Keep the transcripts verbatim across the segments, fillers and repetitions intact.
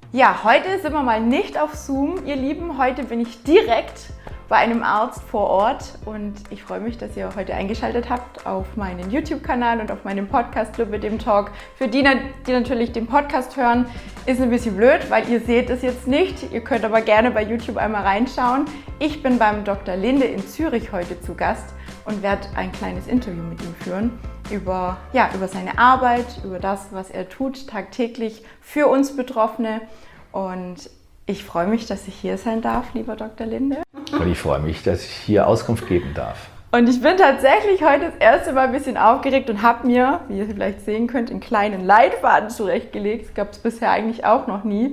Ja, heute sind wir mal nicht auf Zoom, ihr Lieben. Heute bin ich direkt bei einem Arzt vor Ort und ich freue mich, dass ihr heute eingeschaltet habt auf meinen YouTube-Kanal und auf meinem Podcast Lipödem Talk. Für die, die natürlich den Podcast hören, ist ein bisschen blöd, weil ihr seht es jetzt nicht. Ihr könnt aber gerne bei YouTube einmal reinschauen. Ich bin beim Doktor Linde in Zürich heute zu Gast und werde ein kleines Interview mit ihm führen über, ja, über seine Arbeit, über das, was er tut tagtäglich für uns Betroffene. Und ich freue mich, dass ich hier sein darf, lieber Doktor Linde. Und ich freue mich, dass ich hier Auskunft geben darf. Und ich bin tatsächlich heute das erste Mal ein bisschen aufgeregt und habe mir, wie ihr vielleicht sehen könnt, einen kleinen Leitfaden zurechtgelegt. Das gab es bisher eigentlich auch noch nie.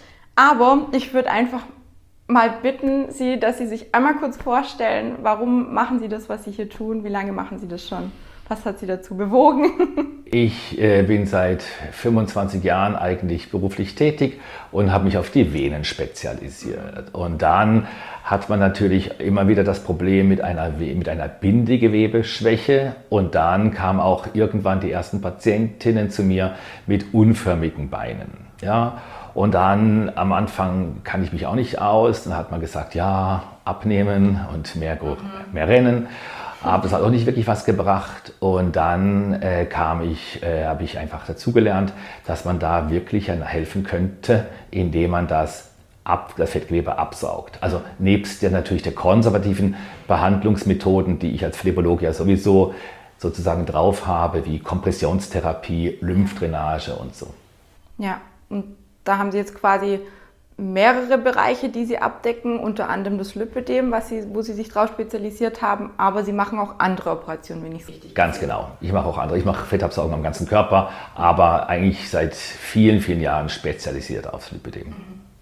Aber ich würde einfach mal bitten Sie, dass Sie sich einmal kurz vorstellen, warum machen Sie das, was Sie hier tun? Wie lange machen Sie das schon? Was hat Sie dazu bewogen? Ich äh, bin seit fünfundzwanzig Jahren eigentlich beruflich tätig und habe mich auf die Venen spezialisiert. Und dann hat man natürlich immer wieder das Problem mit einer, mit einer Bindegewebeschwäche. Und dann kamen auch irgendwann die ersten Patientinnen zu mir mit unförmigen Beinen. Ja? Und dann am Anfang kann ich mich auch nicht aus. Dann hat man gesagt, ja, abnehmen und mehr, mehr rennen. Aber das hat auch nicht wirklich was gebracht und dann äh, kam ich, äh, habe ich einfach dazugelernt, dass man da wirklich helfen könnte, indem man das, ab, das Fettgewebe absaugt. Also nebst der natürlich der konservativen Behandlungsmethoden, die ich als Phlebologe ja sowieso sozusagen drauf habe, wie Kompressionstherapie, Lymphdrainage und so. Ja, und da haben Sie jetzt quasi mehrere Bereiche, die Sie abdecken, unter anderem das Lipödem, was Sie, wo Sie sich drauf spezialisiert haben, aber Sie machen auch andere Operationen, wenn ich es richtig Ganz verstehe. genau. Ich mache auch andere. Ich mache Fettabsaugung am ganzen Körper, aber eigentlich seit vielen, vielen Jahren spezialisiert aufs Lipödem.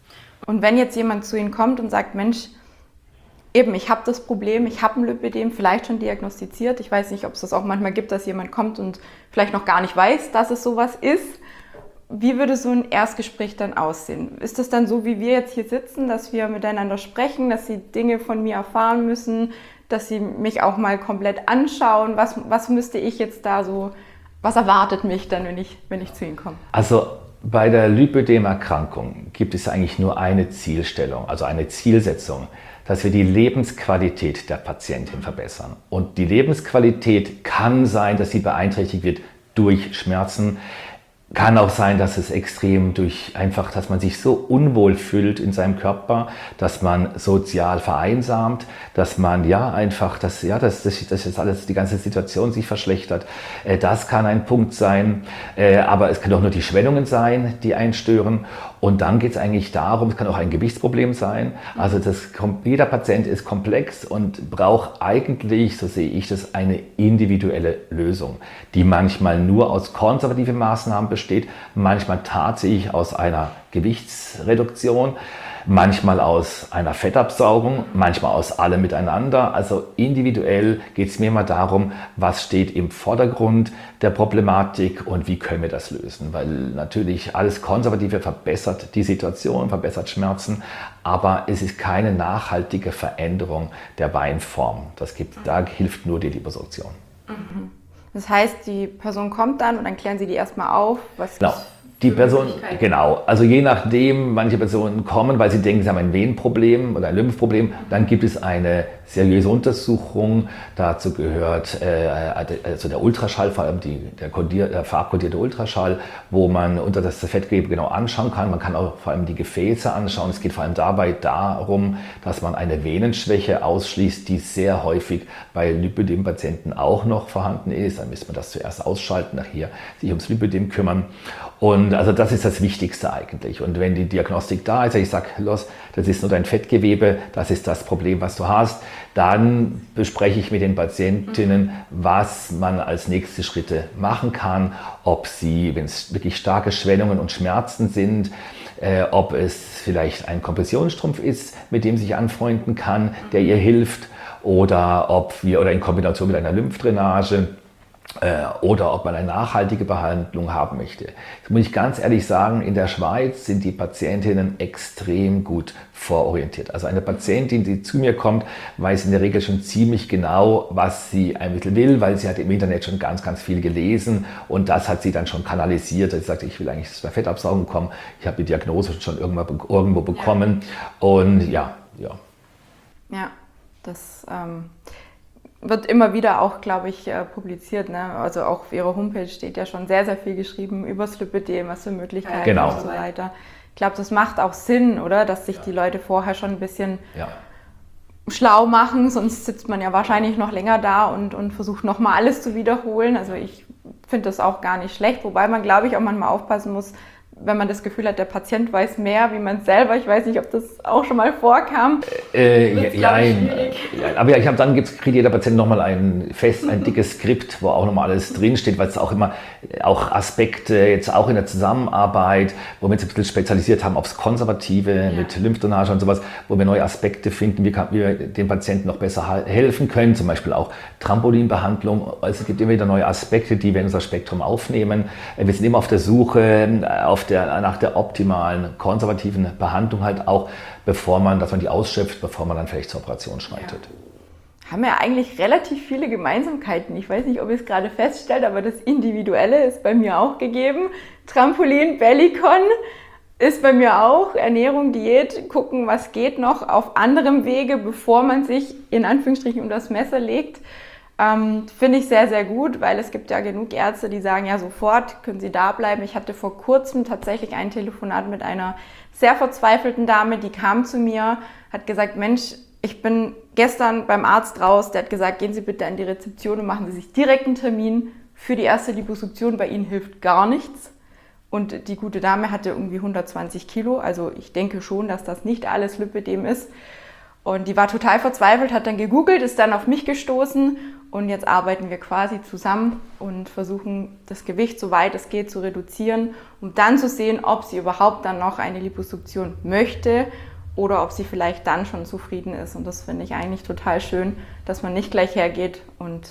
Und wenn jetzt jemand zu Ihnen kommt und sagt, Mensch, eben, ich habe das Problem, ich habe ein Lipödem, vielleicht schon diagnostiziert, ich weiß nicht, ob es das auch manchmal gibt, dass jemand kommt und vielleicht noch gar nicht weiß, dass es sowas ist. Wie würde so ein Erstgespräch dann aussehen? Ist das dann so, wie wir jetzt hier sitzen, dass wir miteinander sprechen, dass Sie Dinge von mir erfahren müssen, dass Sie mich auch mal komplett anschauen? Was, was müsste ich jetzt da so, was erwartet mich dann, wenn ich, wenn ich zu Ihnen komme? Also bei der Lipödem-Erkrankung gibt es eigentlich nur eine Zielstellung, also eine Zielsetzung, dass wir die Lebensqualität der Patientin verbessern. Und die Lebensqualität kann sein, dass sie beeinträchtigt wird durch Schmerzen. Kann auch sein, dass es extrem durch einfach, dass man sich so unwohl fühlt in seinem Körper, dass man sozial vereinsamt, dass man ja einfach, dass ja, dass das jetzt alles, die ganze Situation sich verschlechtert. Das kann ein Punkt sein, aber es kann auch nur die Schwellungen sein, die einen stören. Und dann geht es eigentlich darum, es kann auch ein Gewichtsproblem sein. Also das, jeder Patient ist komplex und braucht eigentlich, so sehe ich das, eine individuelle Lösung, die manchmal nur aus konservativen Maßnahmen besteht, manchmal tatsächlich aus einer Gewichtsreduktion, manchmal aus einer Fettabsaugung, manchmal aus allem miteinander. Also individuell geht es mir immer darum, was steht im Vordergrund der Problematik und wie können wir das lösen. Weil natürlich alles Konservative verbessert die Situation, verbessert Schmerzen, aber es ist keine nachhaltige Veränderung der Beinform. Das gibt, da hilft nur die Liposuktion. Mhm. Das heißt, die Person kommt dann und dann klären Sie die erstmal auf, was genau. Die Person, genau, also je nachdem, manche Personen kommen, weil sie denken, sie haben ein Venenproblem oder ein Lymphproblem, dann gibt es eine seriöse Untersuchung. Dazu gehört äh, also der Ultraschall, vor allem die, der, kodier, der farbkodierte Ultraschall, wo man unter das Fettgewebe genau anschauen kann. Man kann auch vor allem die Gefäße anschauen. Es geht vor allem dabei darum, dass man eine Venenschwäche ausschließt, die sehr häufig bei Lipödem-Patienten auch noch vorhanden ist. Dann müsste man das zuerst ausschalten, nachher sich ums Lipödem kümmern. Und also das ist das Wichtigste eigentlich. Und wenn die Diagnostik da ist, ich sage, los, das ist nur dein Fettgewebe, das ist das Problem, was du hast, dann bespreche ich mit den Patientinnen, was man als nächste Schritte machen kann, ob sie, wenn es wirklich starke Schwellungen und Schmerzen sind, äh, ob es vielleicht ein Kompressionsstrumpf ist, mit dem sie sich anfreunden kann, der ihr hilft, oder ob wir, oder in Kombination mit einer Lymphdrainage, oder ob man eine nachhaltige Behandlung haben möchte. Das muss ich ganz ehrlich sagen, in der Schweiz sind die Patientinnen extrem gut vororientiert. Also eine Patientin, die zu mir kommt, weiß in der Regel schon ziemlich genau, was sie ein Mittel will, weil sie hat im Internet schon ganz, ganz viel gelesen und das hat sie dann schon kanalisiert. Sie sagt, ich will eigentlich zu der Fettabsaugung kommen, ich habe die Diagnose schon irgendwo bekommen und ja, ja. Ja, das ähm wird immer wieder auch, glaube ich, publiziert. Ne? Also auch auf ihrer Homepage steht ja schon sehr, sehr viel geschrieben über das Lipödem, was für Möglichkeiten genau. und so weiter. Ich glaube, das macht auch Sinn, oder? Dass sich ja. die Leute vorher schon ein bisschen ja. schlau machen, sonst sitzt man ja wahrscheinlich noch länger da und, und versucht nochmal alles zu wiederholen. Also ich finde das auch gar nicht schlecht, wobei man, glaube ich, auch manchmal aufpassen muss, wenn man das Gefühl hat, der Patient weiß mehr wie man selber. Ich weiß nicht, ob das auch schon mal vorkam. Äh, ja, ja, ja, aber ja, ich habe dann gibt's, kriegt jeder Patient nochmal ein fest, ein dickes Skript, wo auch nochmal alles drinsteht, weil es auch immer auch Aspekte, jetzt auch in der Zusammenarbeit, wo wir uns ein bisschen spezialisiert haben aufs Konservative ja. mit Lymphdrainage und sowas, wo wir neue Aspekte finden, wie, kann, wie wir dem Patienten noch besser helfen können, zum Beispiel auch Trampolinbehandlung. Also es gibt immer wieder neue Aspekte, die wir in unser Spektrum aufnehmen. Wir sind immer auf der Suche auf Der, nach der optimalen konservativen Behandlung halt auch, bevor man, dass man die ausschöpft, bevor man dann vielleicht zur Operation schreitet. Ja. Haben ja eigentlich relativ viele Gemeinsamkeiten. Ich weiß nicht, ob ihr es gerade feststellt, aber das Individuelle ist bei mir auch gegeben. Trampolin, Bellicon ist bei mir auch. Ernährung, Diät, gucken, was geht noch auf anderem Wege, bevor man sich in Anführungsstrichen um das Messer legt. Ähm, finde ich sehr, sehr gut, weil es gibt ja genug Ärzte, die sagen, ja sofort können Sie da bleiben. Ich hatte vor kurzem tatsächlich ein Telefonat mit einer sehr verzweifelten Dame, die kam zu mir, hat gesagt, Mensch, ich bin gestern beim Arzt raus, der hat gesagt, gehen Sie bitte an die Rezeption und machen Sie sich direkt einen Termin für die erste Liposuktion. Bei Ihnen hilft gar nichts. Und die gute Dame hatte irgendwie hundertzwanzig Kilo, also ich denke schon, dass das nicht alles Lipödem ist. Und die war total verzweifelt, hat dann gegoogelt, ist dann auf mich gestoßen und jetzt arbeiten wir quasi zusammen und versuchen, das Gewicht so weit es geht zu reduzieren, um dann zu sehen, ob sie überhaupt dann noch eine Liposuktion möchte oder ob sie vielleicht dann schon zufrieden ist. Und das finde ich eigentlich total schön, dass man nicht gleich hergeht und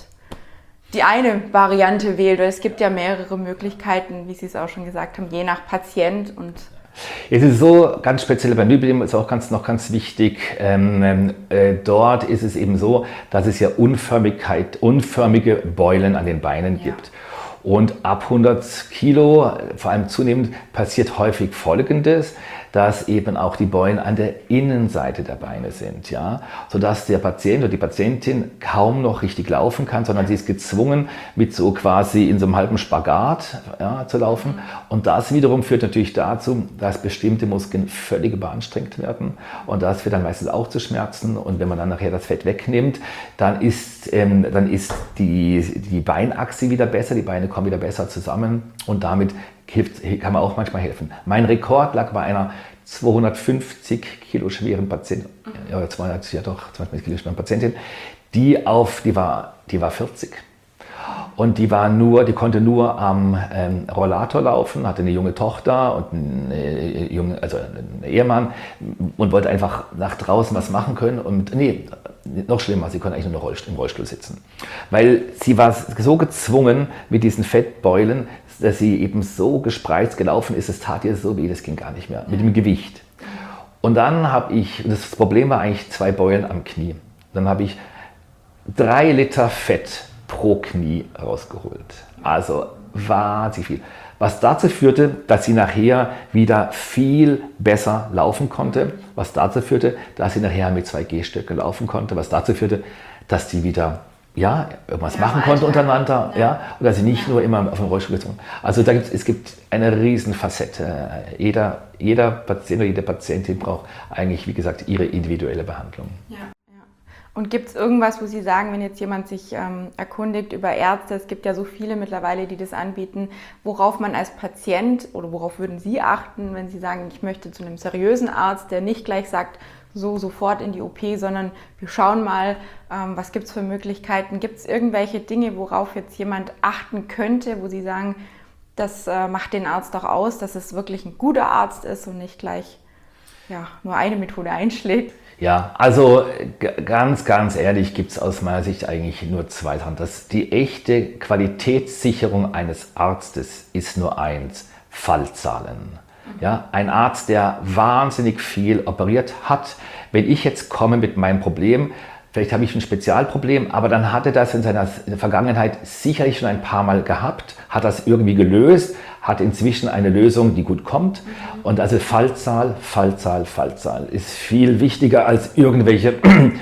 die eine Variante wählt. Es gibt ja mehrere Möglichkeiten, wie Sie es auch schon gesagt haben, je nach Patient und es ist so, ganz speziell beim Lipödem ist auch ganz, noch ganz wichtig, ähm, äh, dort ist es eben so, dass es ja Unförmigkeit, unförmige Beulen an den Beinen ja. gibt. Und ab hundert Kilo, vor allem zunehmend, passiert häufig Folgendes, dass eben auch die Beulen an der Innenseite der Beine sind, ja, sodass der Patient oder die Patientin kaum noch richtig laufen kann, sondern sie ist gezwungen, mit so quasi in so einem halben Spagat ja, zu laufen. Und das wiederum führt natürlich dazu, dass bestimmte Muskeln völlig überanstrengt werden und das führt dann meistens auch zu Schmerzen. Und wenn man dann nachher das Fett wegnimmt, dann ist, ähm, dann ist die, die Beinachse wieder besser, die Beine kommen wieder besser zusammen und damit hilft, kann man auch manchmal helfen. Mein Rekord lag bei einer zweihundertfünfzig Kilo schweren Patientin, ja, zweihundert, ja doch, zweihundertfünfzig Kilo schweren Patientin, die auf, die war, die war vierzig. Und die war nur, die konnte nur am ähm, Rollator laufen, hatte eine junge Tochter und einen, äh, junge, also einen Ehemann und wollte einfach nach draußen was machen können. Und nee, noch schlimmer, sie konnte eigentlich nur noch im Rollstuhl sitzen. Weil sie war so gezwungen mit diesen Fettbeulen, dass sie eben so gespreizt gelaufen ist, es tat ihr so weh, das ging gar nicht mehr, mit dem Gewicht. Und dann habe ich, das Problem war eigentlich zwei Beulen am Knie. Dann habe ich drei Liter Fett pro Knie rausgeholt. Also wahnsinnig viel. Was dazu führte, dass sie nachher wieder viel besser laufen konnte. Was dazu führte, dass sie nachher mit zwei Gehstöcken laufen konnte. Was dazu führte, dass sie wieder ja, irgendwas ja, machen konnte untereinander. Ja. Ja, und dass sie nicht ja. nur immer auf den Rollstuhl gezogen. Also da gibt's, es gibt eine riesen Facette. Jeder, jeder Patient oder jede Patientin braucht eigentlich, wie gesagt, ihre individuelle Behandlung. Ja. Und gibt es irgendwas, wo Sie sagen, wenn jetzt jemand sich ähm, erkundigt über Ärzte, es gibt ja so viele mittlerweile, die das anbieten, worauf man als Patient oder worauf würden Sie achten, wenn Sie sagen, ich möchte zu einem seriösen Arzt, der nicht gleich sagt, so sofort in die O P, sondern wir schauen mal, ähm, was gibt es für Möglichkeiten. Gibt es irgendwelche Dinge, worauf jetzt jemand achten könnte, wo Sie sagen, das äh, macht den Arzt doch aus, dass es wirklich ein guter Arzt ist und nicht gleich... ja, nur eine Methode einschlägt. Ja, also ganz, ganz ehrlich gibt es aus meiner Sicht eigentlich nur zwei Sachen. Das, die echte Qualitätssicherung eines Arztes ist nur eins: Fallzahlen. Ja, ein Arzt, der wahnsinnig viel operiert hat, wenn ich jetzt komme mit meinem Problem, vielleicht habe ich ein Spezialproblem, aber dann hat er das in seiner Vergangenheit sicherlich schon ein paar Mal gehabt, hat das irgendwie gelöst, hat inzwischen eine Lösung, die gut kommt. Und also Fallzahl, Fallzahl, Fallzahl ist viel wichtiger als irgendwelche,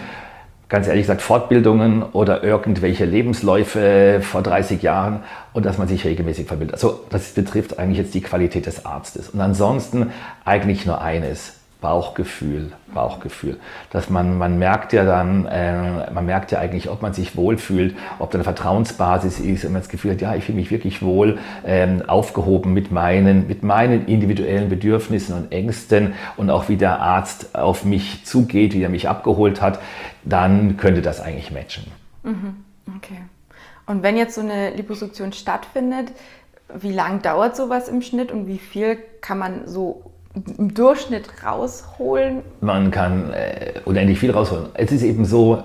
ganz ehrlich gesagt, Fortbildungen oder irgendwelche Lebensläufe vor dreißig Jahren und dass man sich regelmäßig verbildet. Also das betrifft eigentlich jetzt die Qualität des Arztes. Und ansonsten eigentlich nur eines: Bauchgefühl, Bauchgefühl. Dass man, man merkt ja dann, äh, man merkt ja eigentlich, ob man sich wohlfühlt, ob da eine Vertrauensbasis ist, wenn man das Gefühl hat, ja, ich fühle mich wirklich wohl ähm, aufgehoben mit meinen, mit meinen individuellen Bedürfnissen und Ängsten und auch wie der Arzt auf mich zugeht, wie er mich abgeholt hat, dann könnte das eigentlich matchen. Mhm. Okay. Und wenn jetzt so eine Liposuktion stattfindet, wie lange dauert sowas im Schnitt und wie viel kann man so im Durchschnitt rausholen? Man kann äh, unendlich viel rausholen. Es ist eben so,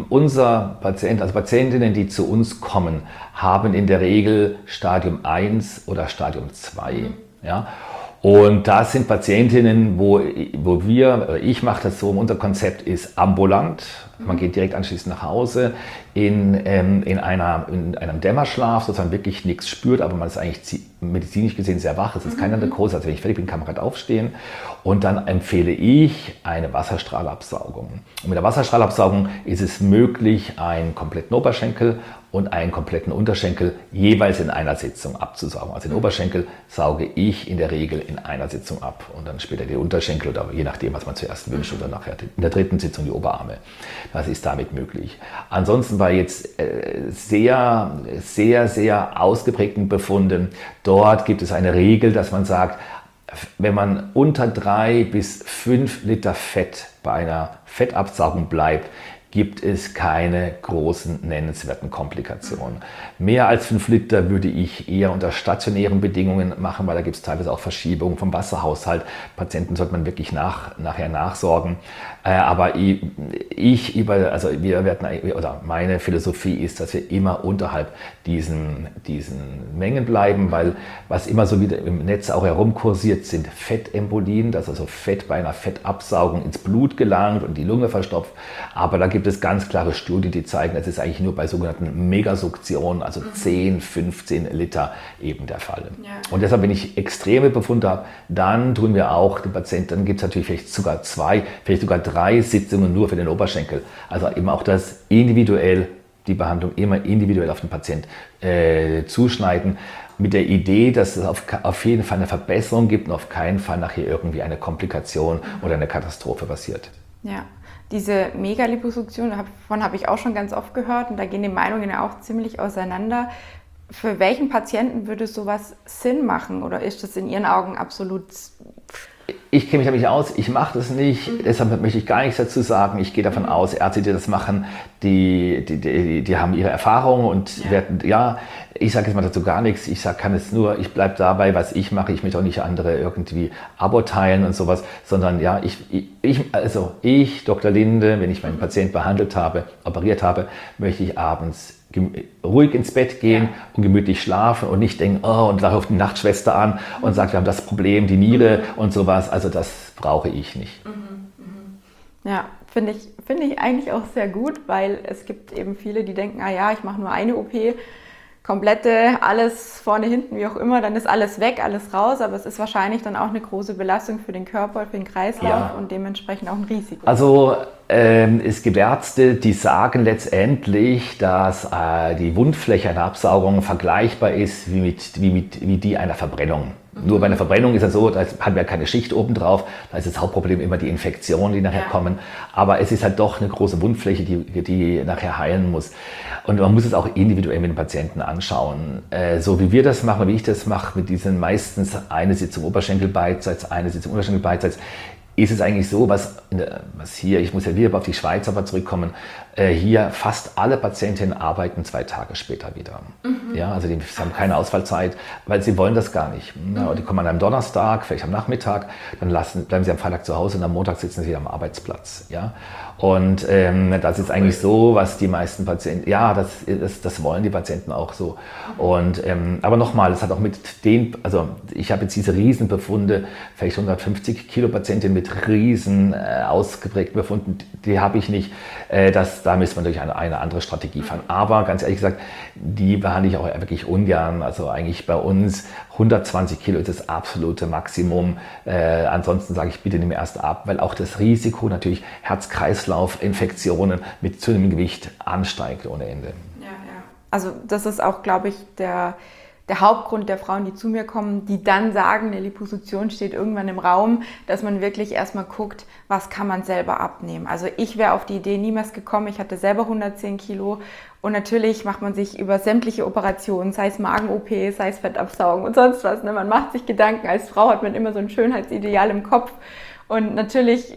unser Patient, also Patientinnen, die zu uns kommen, haben in der Regel Stadium eins oder Stadium zwei. Mhm. Ja? Und das sind Patientinnen, wo, wo wir, oder ich mache das so, unser Konzept ist ambulant. Man geht direkt anschließend nach Hause in, ähm, in, einer, in einem Dämmerschlaf, dass man wirklich nichts spürt, aber man ist eigentlich medizinisch gesehen sehr wach. Es ist keine Narkose, also wenn ich fertig bin, kann man gerade aufstehen. Und dann empfehle ich eine Wasserstrahlabsaugung. Und mit der Wasserstrahlabsaugung ist es möglich, einen kompletten Oberschenkel und einen kompletten Unterschenkel jeweils in einer Sitzung abzusaugen. Also den Oberschenkel sauge ich in der Regel in einer Sitzung ab und dann später die Unterschenkel oder je nachdem, was man zuerst wünscht, oder nachher in der dritten Sitzung die Oberarme. Das ist damit möglich. Ansonsten bei jetzt äh, sehr, sehr, sehr ausgeprägten Befunden, dort gibt es eine Regel, dass man sagt, wenn man unter drei bis fünf Liter Fett bei einer Fettabsaugung bleibt, gibt es keine großen nennenswerten Komplikationen. Mehr als fünf Liter würde ich eher unter stationären Bedingungen machen, weil da gibt es teilweise auch Verschiebungen vom Wasserhaushalt. Patienten sollte man wirklich nach, nachher nachsorgen. Äh, aber ich, ich über, also wir werden, oder meine Philosophie ist, dass wir immer unterhalb diesen, diesen Mengen bleiben, weil was immer so wieder im Netz auch herumkursiert, sind Fettembolien, dass also Fett bei einer Fettabsaugung ins Blut gelangt und die Lunge verstopft. Aber da gibt es ganz klare Studien, die zeigen, das ist eigentlich nur bei sogenannten Megasuktionen, also mhm. zehn, fünfzehn Liter eben der Fall. Ja. Und deshalb, wenn ich extreme Befunde habe, dann tun wir auch den Patienten, dann gibt es natürlich vielleicht sogar zwei, vielleicht sogar drei Sitzungen nur für den Oberschenkel. Also eben auch das individuell, die Behandlung immer individuell auf den Patient äh, zuschneiden, mit der Idee, dass es auf, auf jeden Fall eine Verbesserung gibt und auf keinen Fall nachher irgendwie eine Komplikation mhm. oder eine Katastrophe passiert. Ja. Diese Megaliposuktion, davon habe ich auch schon ganz oft gehört und da gehen die Meinungen ja auch ziemlich auseinander. Für welchen Patienten würde sowas Sinn machen oder ist das in Ihren Augen absolut... Ich kenne mich damit nicht aus, ich mache das nicht, mhm. deshalb möchte ich gar nichts dazu sagen. Ich gehe davon mhm. aus, Ärzte, die das machen, die, die, die, die haben ihre Erfahrungen und ja, werden, ja ich sage jetzt mal dazu gar nichts. Ich sage, kann es nur, ich bleibe dabei, was ich mache. Ich möchte auch nicht andere irgendwie Abo teilen und sowas, sondern ja, ich, ich, also ich, Doktor Linde, wenn ich meinen Patienten behandelt habe, operiert habe, möchte ich abends ruhig ins Bett gehen ja. und gemütlich schlafen und nicht denken, oh, und da ruft die Nachtschwester an und sagt, wir haben das Problem, die Niere mhm. und sowas. Also das brauche ich nicht. Mhm. Mhm. Ja, finde ich, finde ich eigentlich auch sehr gut, weil es gibt eben viele, die denken, ah ja, ich mache nur eine O P, komplette, alles vorne, hinten, wie auch immer, dann ist alles weg, alles raus, aber es ist wahrscheinlich dann auch eine große Belastung für den Körper, für den Kreislauf ja. und dementsprechend auch ein Risiko. Also ähm, es gibt Ärzte, die sagen letztendlich, dass äh, die Wundfläche einer Absaugung vergleichbar ist wie, mit, wie, mit, wie die einer Verbrennung. Mhm. Nur bei einer Verbrennung ist es so, da haben wir keine Schicht oben drauf, da ist das Hauptproblem immer die Infektionen, die nachher ja. kommen, aber es ist halt doch eine große Wundfläche, die, die nachher heilen muss. Und man muss es auch individuell mit den Patienten anschauen. Äh, so wie wir das machen, wie ich das mache, mit diesen meistens eine Sitzung Oberschenkel beidseits, eine Sitzung Unterschenkel beidseits, ist es eigentlich so, was, was hier, ich muss ja wieder auf die Schweiz aber zurückkommen, äh, hier fast alle Patientinnen arbeiten zwei Tage später wieder. Mhm. Ja, also die haben keine Ausfallzeit, weil sie wollen das gar nicht. Mhm. Ja, die kommen an einem Donnerstag, vielleicht am Nachmittag, dann lassen, bleiben sie am Freitag zu Hause und am Montag sitzen sie am Arbeitsplatz. Ja? Und ähm, das ist eigentlich so, was die meisten Patienten, ja, das, das, das wollen die Patienten auch so. Und, ähm, aber nochmal, es hat auch mit den, also ich habe jetzt diese Riesenbefunde, vielleicht hundertfünfzig Kilo Patientin mit riesen äh, ausgeprägten Befunden, die habe ich nicht. Äh, das, da müsste man durch eine, eine andere Strategie fahren. Aber ganz ehrlich gesagt, die behandle ich auch wirklich ungern. Also eigentlich bei uns hundertzwanzig Kilo ist das absolute Maximum. Äh, ansonsten sage ich, bitte nimm erst ab, weil auch das Risiko natürlich Herz-Kreislauf-Infektionen mit zunehmendem Gewicht ansteigt ohne Ende. Ja, ja. Also das ist auch, glaube ich, der, der Hauptgrund der Frauen, die zu mir kommen, die dann sagen, eine Liposuktion steht irgendwann im Raum, dass man wirklich erstmal guckt, was kann man selber abnehmen. Also ich wäre auf die Idee niemals gekommen, ich hatte selber hundertzehn Kilo und natürlich macht man sich über sämtliche Operationen, sei es Magen-O P, sei es Fettabsaugen und sonst was, ne? Man macht sich Gedanken, als Frau hat man immer so ein Schönheitsideal im Kopf und natürlich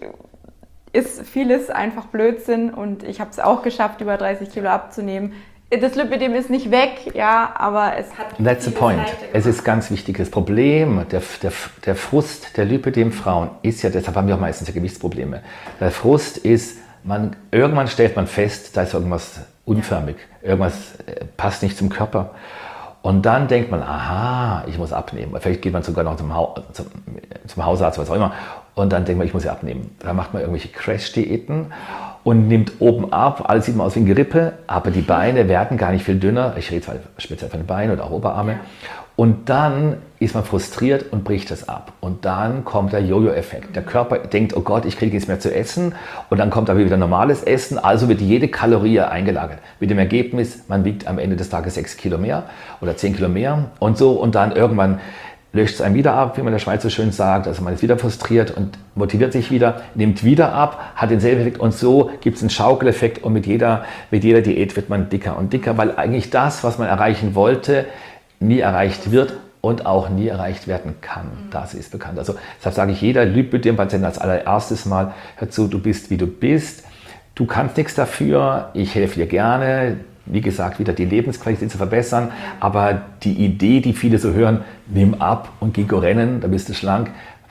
ist vieles einfach Blödsinn und ich habe es auch geschafft, über dreißig Kilo abzunehmen. Das Lipödem ist nicht weg, ja, aber es hat... That's the point. Es ist ganz wichtig. Das Problem, der, der, der Frust der Lipödem-Frauen ist ja, deshalb haben wir auch meistens ja Gewichtsprobleme. Der Frust ist, man, irgendwann stellt man fest, da ist irgendwas unförmig, irgendwas passt nicht zum Körper. Und dann denkt man, aha, ich muss abnehmen. Vielleicht geht man sogar noch zum, ha zum, zum Hausarzt, was auch immer. Und dann denkt man, ich muss ja abnehmen. Dann macht man irgendwelche Crash-Diäten und nimmt oben ab. Alles sieht man aus wie ein Gerippe, aber die Beine werden gar nicht viel dünner. Ich rede zwar speziell von den Beinen oder auch Oberarme. Und dann ist man frustriert und bricht es ab. Und dann kommt der Jojo-Effekt. Der Körper denkt, oh Gott, ich kriege nichts mehr zu essen. Und dann kommt aber wieder normales Essen. Also wird jede Kalorie eingelagert. Mit dem Ergebnis, man wiegt am Ende des Tages sechs Kilo mehr oder zehn Kilo mehr. Und so. Und dann irgendwann löscht es einen wieder ab, wie man in der Schweiz so schön sagt. Also man ist wieder frustriert und motiviert sich wieder, nimmt wieder ab, hat denselben Effekt. Und so gibt es einen Schaukeleffekt. Und mit jeder, mit jeder Diät wird man dicker und dicker. Weil eigentlich das, was man erreichen wollte, nie erreicht wird und auch nie erreicht werden kann. Das ist bekannt. Also deshalb sage ich jeder Lipödem-Patient als allererstes Mal, hör zu, du bist wie du bist, du kannst nichts dafür, ich helfe dir gerne, wie gesagt, wieder die Lebensqualität zu verbessern, aber die Idee, die viele so hören, nimm ab und geh go rennen, da bist du schlank,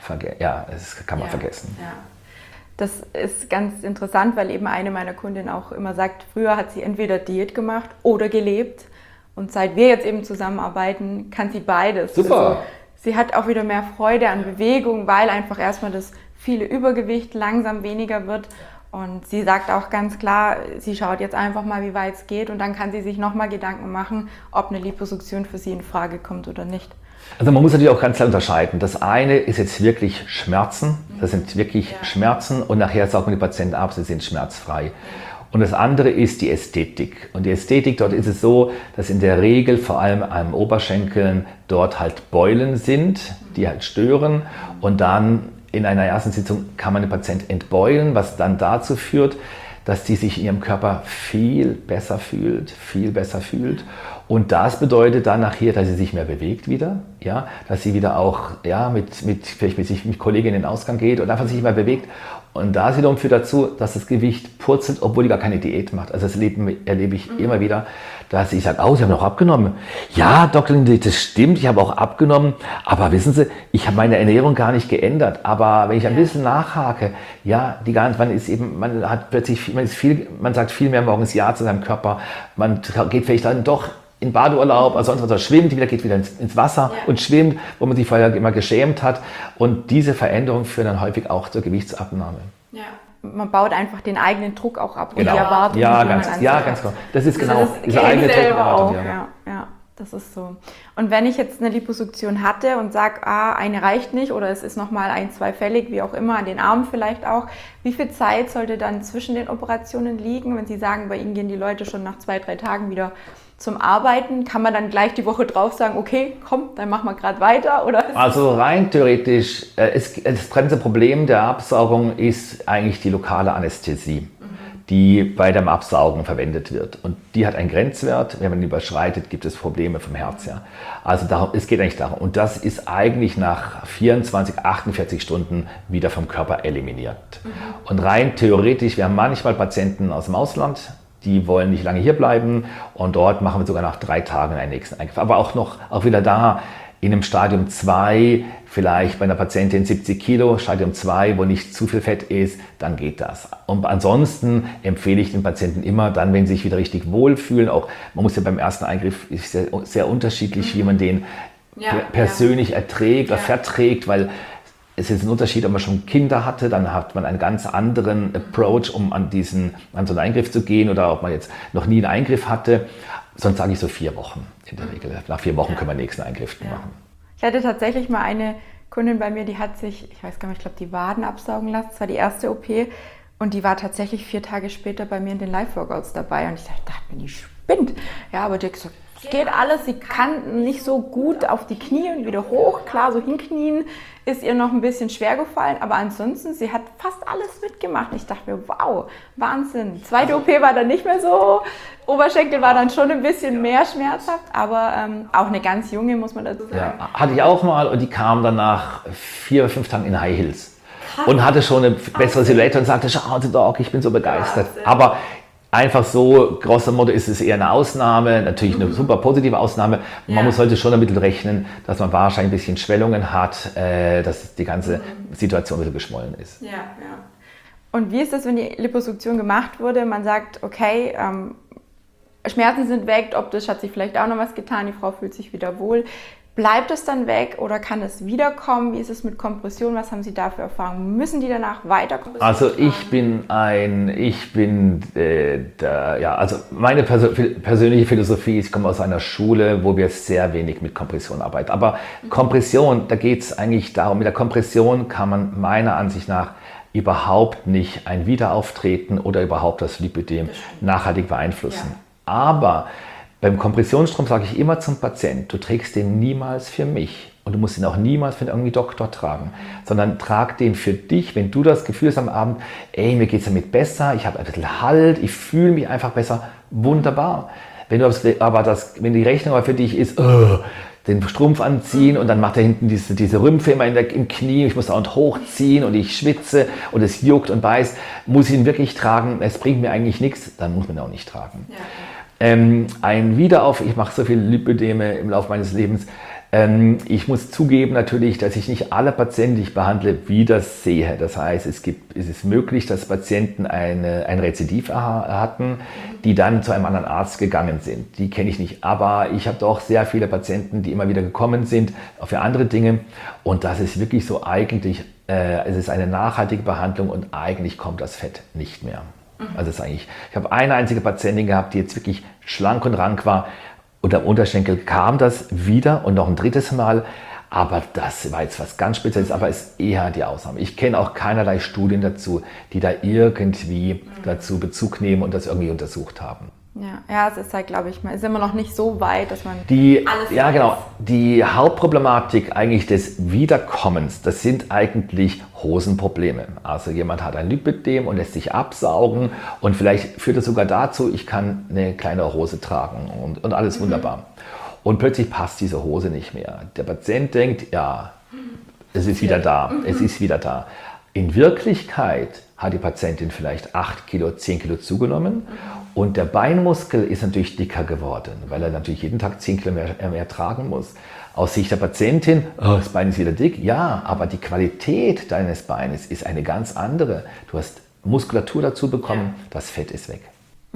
ja, das kann man ja vergessen. Ja. Das ist ganz interessant, weil eben eine meiner Kundinnen auch immer sagt, früher hat sie entweder Diät gemacht oder gelebt. Und seit wir jetzt eben zusammenarbeiten, kann sie beides. Super. Also, sie hat auch wieder mehr Freude an Bewegung, weil einfach erstmal das viele Übergewicht langsam weniger wird. Und sie sagt auch ganz klar, sie schaut jetzt einfach mal, wie weit es geht und dann kann sie sich nochmal Gedanken machen, ob eine Liposuktion für sie in Frage kommt oder nicht. Also man muss natürlich auch ganz klar unterscheiden. Das eine ist jetzt wirklich Schmerzen, das sind wirklich ja. Schmerzen und nachher saugt man die Patienten ab, sie sind schmerzfrei. Und das andere ist die Ästhetik. Und die Ästhetik, dort ist es so, dass in der Regel vor allem am Oberschenkeln dort halt Beulen sind, die halt stören. Und dann in einer ersten Sitzung kann man den Patienten entbeulen, was dann dazu führt, dass sie sich in ihrem Körper viel besser fühlt, viel besser fühlt. Und das bedeutet dann nachher, dass sie sich mehr bewegt wieder, ja, dass sie wieder auch ja, mit, mit, vielleicht mit, sich, mit Kolleginnen in den Ausgang geht und einfach sich mehr bewegt. Und das wiederum führt dazu, dass das Gewicht purzelt, obwohl die gar keine Diät macht. Also das erlebe, erlebe ich mhm. immer wieder, dass ich sage, oh, Sie haben noch abgenommen. Ja, Doktor Linde, das stimmt, ich habe auch abgenommen. Aber wissen Sie, ich habe meine Ernährung gar nicht geändert. Aber wenn ich ein bisschen nachhake, ja, die ganze, man ist eben, man hat plötzlich, man ist viel, man sagt viel mehr morgens Ja zu seinem Körper. Man geht vielleicht dann doch in Badeurlaub, also sonst was, schwimmt, wieder geht wieder ins, ins Wasser ja. und schwimmt, wo man sich vorher immer geschämt hat. Und diese Veränderungen führen dann häufig auch zur Gewichtsabnahme. Ja. Man baut einfach den eigenen Druck auch ab genau. und die Erwartungen. Ja, ganz, ja, ganz genau. Das ist genau das dieser eigene Druck. Auch, ja. Ja, ja, das ist so. Und wenn ich jetzt eine Liposuktion hatte und sage, ah, eine reicht nicht oder es ist nochmal ein, zwei fällig, wie auch immer, an den Armen vielleicht auch, wie viel Zeit sollte dann zwischen den Operationen liegen, wenn Sie sagen, bei Ihnen gehen die Leute schon nach zwei, drei Tagen wieder zum Arbeiten, kann man dann gleich die Woche drauf sagen, okay, komm, dann machen wir gerade weiter? Oder also rein theoretisch, äh, ist, das brennende Problem der Absaugung ist eigentlich die lokale Anästhesie. Mhm. die bei dem Absaugen verwendet wird. Und die hat einen Grenzwert. Wenn man ihn überschreitet, gibt es Probleme vom Herz her. Also darum, es geht eigentlich darum. Und das ist eigentlich nach vierundzwanzig, achtundvierzig Stunden wieder vom Körper eliminiert. Mhm. Und rein theoretisch, wir haben manchmal Patienten aus dem Ausland, die wollen nicht lange hier bleiben. Und dort machen wir sogar nach drei Tagen einen nächsten Eingriff. Aber auch noch, auch wieder da, in einem Stadium zwei, vielleicht bei einer Patientin siebzig Kilo, Stadium zwei, wo nicht zu viel Fett ist, dann geht das. Und ansonsten empfehle ich den Patienten immer dann, wenn sie sich wieder richtig wohlfühlen, auch, man muss ja beim ersten Eingriff, ist sehr, sehr unterschiedlich, wie man den ja, persönlich ja. erträgt oder ja. verträgt, weil es ist ein Unterschied, ob man schon Kinder hatte, dann hat man einen ganz anderen Approach, um an, diesen, an so einen Eingriff zu gehen, oder ob man jetzt noch nie einen Eingriff hatte. Sonst sage ich so vier Wochen in der Regel. Nach vier Wochen können wir den nächsten Eingriff ja. machen. Ich hatte tatsächlich mal eine Kundin bei mir, die hat sich, ich weiß gar nicht, ich glaube, die Waden absaugen lassen. Das war die erste O P. Und die war tatsächlich vier Tage später bei mir in den Live-Workouts dabei. Und ich dachte, mir, die spinnt. Ja, aber die hat gesagt, es geht alles. Sie kann nicht so gut auf die Knie und wieder hoch. Klar, so hinknien ist ihr noch ein bisschen schwer gefallen. Aber ansonsten, sie hat fast alles mitgemacht. Und ich dachte mir, wow, Wahnsinn. Zweite also, O P war dann nicht mehr so. Oberschenkel war dann schon ein bisschen mehr schmerzhaft. Aber ähm, auch eine ganz junge, muss man dazu sagen. Ja, hatte ich auch mal. Und die kam dann nach vier, fünf Tagen in High Heels. Und hatte schon eine bessere Silhouette und sagte, schau, Doc, ich bin so begeistert. Aber einfach so, grosso modo ist es eher eine Ausnahme, natürlich eine super positive Ausnahme. Man ja. muss heute schon damit rechnen, dass man wahrscheinlich ein bisschen Schwellungen hat, äh, dass die ganze Situation ein bisschen geschwollen ist. Ja, ja. Und wie ist das, wenn die Liposuktion gemacht wurde? Man sagt, okay, ähm, Schmerzen sind weg, optisch hat sich vielleicht auch noch was getan, die Frau fühlt sich wieder wohl. Bleibt es dann weg oder kann es wiederkommen? Wie ist es mit Kompression? Was haben Sie da für Erfahrungen? Müssen die danach weiter kompressieren? Also ich bin ein, ich bin, äh, der, ja, also meine Persön- persönliche Philosophie, ich komme aus einer Schule, wo wir sehr wenig mit Kompression arbeiten. Aber mhm. Kompression, da geht es eigentlich darum, mit der Kompression kann man meiner Ansicht nach überhaupt nicht ein Wiederauftreten oder überhaupt das Lipödem nachhaltig beeinflussen. Ja. Aber beim Kompressionsstrom sage ich immer zum Patienten, du trägst den niemals für mich und du musst ihn auch niemals für einen Doktor tragen, sondern trag den für dich, wenn du das Gefühl hast am Abend, ey, mir geht es damit besser, ich habe ein bisschen Halt, ich fühle mich einfach besser, wunderbar. Wenn du aber das, wenn die Rechnung aber für dich ist, oh, den Strumpf anziehen und dann macht er hinten diese, diese Rümpfe immer in der, im Knie, ich muss da und hochziehen und ich schwitze und es juckt und beißt, muss ich ihn wirklich tragen, es bringt mir eigentlich nichts, dann muss man ihn auch nicht tragen. Ja. Ähm, ein Wiederauf, ich mache so viele Lipödeme im Laufe meines Lebens. Ähm, ich muss zugeben natürlich, dass ich nicht alle Patienten, die ich behandle, wieder sehe. Das heißt, es, gibt, es ist möglich, dass Patienten eine, ein Rezidiv hatten, die dann zu einem anderen Arzt gegangen sind. Die kenne ich nicht. Aber ich habe doch sehr viele Patienten, die immer wieder gekommen sind, auch für andere Dinge. Und das ist wirklich so eigentlich, äh, es ist eine nachhaltige Behandlung und eigentlich kommt das Fett nicht mehr. Also es ist eigentlich, ich habe eine einzige Patientin gehabt, die jetzt wirklich schlank und rank war. Und am Unterschenkel kam das wieder und noch ein drittes Mal. Aber das war jetzt was ganz Spezielles, aber ist eher die Ausnahme. Ich kenne auch keinerlei Studien dazu, die da irgendwie dazu Bezug nehmen und das irgendwie untersucht haben. Ja, ja, es ist halt, glaube ich, man ist immer noch nicht so weit, dass man die, alles ja, weiß. Genau. Die Hauptproblematik eigentlich des Wiederkommens, das sind eigentlich Hosenprobleme. Also jemand hat ein Lipödem und lässt sich absaugen und vielleicht führt es sogar dazu, ich kann eine kleine Hose tragen und, und alles mhm. wunderbar. Und plötzlich passt diese Hose nicht mehr. Der Patient denkt, ja, es ist wieder da, mhm. es ist wieder da. In Wirklichkeit hat die Patientin vielleicht acht Kilo, zehn Kilo zugenommen. Mhm. Und der Beinmuskel ist natürlich dicker geworden, weil er natürlich jeden Tag zehn Kilo mehr, mehr tragen muss. Aus Sicht der Patientin, oh, das Bein ist wieder dick. Ja, aber die Qualität deines Beines ist eine ganz andere. Du hast Muskulatur dazu bekommen, ja. Das Fett ist weg.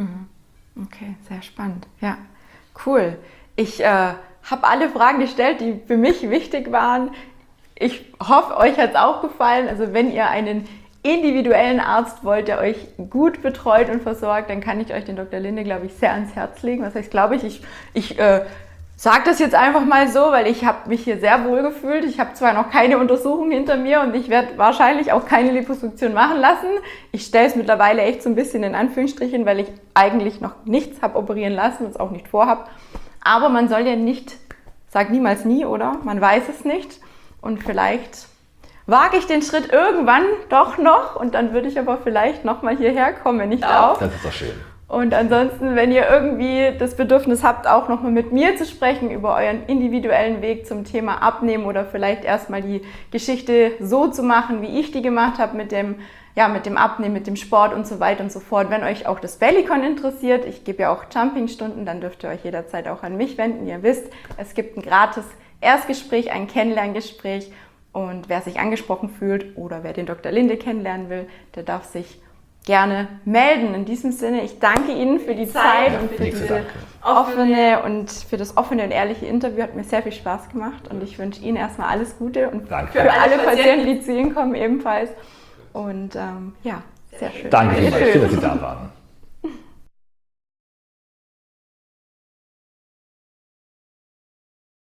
Okay, sehr spannend. Ja, cool. Ich äh, habe alle Fragen gestellt, die für mich wichtig waren. Ich hoffe, euch hat es auch gefallen. Also wenn ihr einen individuellen Arzt wollt, der euch gut betreut und versorgt, dann kann ich euch den Doktor Linde, glaube ich, sehr ans Herz legen. Was heißt, glaube ich, ich, ich äh, sage das jetzt einfach mal so, weil ich habe mich hier sehr wohl gefühlt. Ich habe zwar noch keine Untersuchung hinter mir und ich werde wahrscheinlich auch keine Liposuktion machen lassen. Ich stelle es mittlerweile echt so ein bisschen in Anführungsstrichen, weil ich eigentlich noch nichts habe operieren lassen und es auch nicht vorhab. Aber man soll ja nicht, sag niemals nie, oder? Man weiß es nicht und vielleicht wage ich den Schritt irgendwann doch noch und dann würde ich aber vielleicht nochmal hierher kommen, wenn ich darf. Das ist doch schön. Und ansonsten, wenn ihr irgendwie das Bedürfnis habt, auch nochmal mit mir zu sprechen über euren individuellen Weg zum Thema Abnehmen oder vielleicht erstmal die Geschichte so zu machen, wie ich die gemacht habe mit dem, ja, mit dem Abnehmen, mit dem Sport und so weiter und so fort. Wenn euch auch das Bellycon interessiert, ich gebe ja auch Jumping-Stunden, dann dürft ihr euch jederzeit auch an mich wenden. Ihr wisst, es gibt ein gratis Erstgespräch, ein Kennenlerngespräch und wer sich angesprochen fühlt oder wer den Doktor Linde kennenlernen will, der darf sich gerne melden. In diesem Sinne, ich danke Ihnen für die Zeit ja, und für diese danke. offene und für das offene und ehrliche Interview. Hat mir sehr viel Spaß gemacht und ich wünsche Ihnen erstmal alles Gute und danke. für alle Patienten, die zu Ihnen kommen, ebenfalls. Und ähm, ja, sehr schön. Danke vielmals, schön, dass Sie da waren.